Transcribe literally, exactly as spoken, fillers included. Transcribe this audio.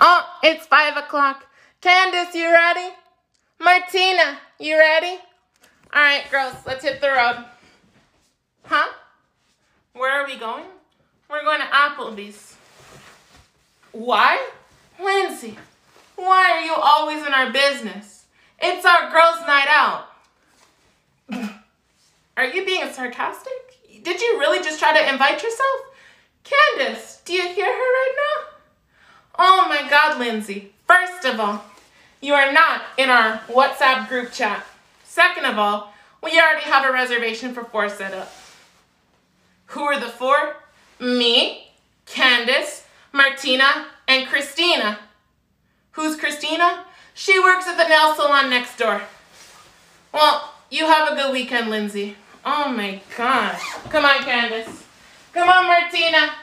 Oh, it's five o'clock. Candace, you ready? Martina, you ready? All right, girls, let's hit the road. Huh? Where are we going? We're going to Applebee's. Why? Lindsay, why are you always in our business? It's our girls' night out. Are you being sarcastic? Did you really just try to invite yourself? Candace, do you hear her right now? Oh my God, Lindsay. First of all, you are not in our WhatsApp group chat. Second of all, we already have a reservation for four set up. Who are the four? Me, Candace, Martina, and Christina. Who's Christina? She works at the nail salon next door. Well, you have a good weekend, Lindsay. Oh my gosh. Come on, Candace. Come on, Martina.